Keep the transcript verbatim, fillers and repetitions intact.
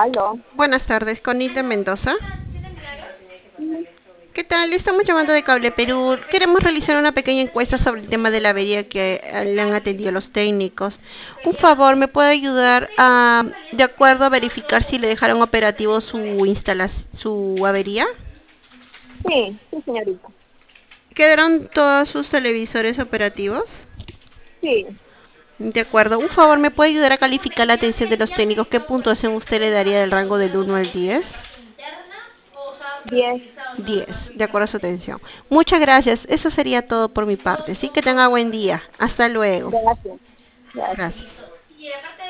Aló. Buenas tardes, con Nilda Mendoza. Mm, ¿Qué tal? Le estamos llamando de Cable Perú. Queremos realizar una pequeña encuesta sobre el tema de la avería que eh, le han atendido los técnicos. Un favor, ¿me puede ayudar a, de acuerdo, a verificar si le dejaron operativo su instalación, su avería? Sí, sí, señorita. ¿Quedaron todos sus televisores operativos? Sí, De acuerdo. Un favor, ¿me puede ayudar a calificar la atención de los técnicos? ¿Qué puntuación usted le daría del rango del uno al diez? diez. Diez, de acuerdo a su atención. Muchas gracias. Eso sería todo por mi parte. Sí, que tenga buen día. Hasta luego. Gracias. Gracias. Gracias.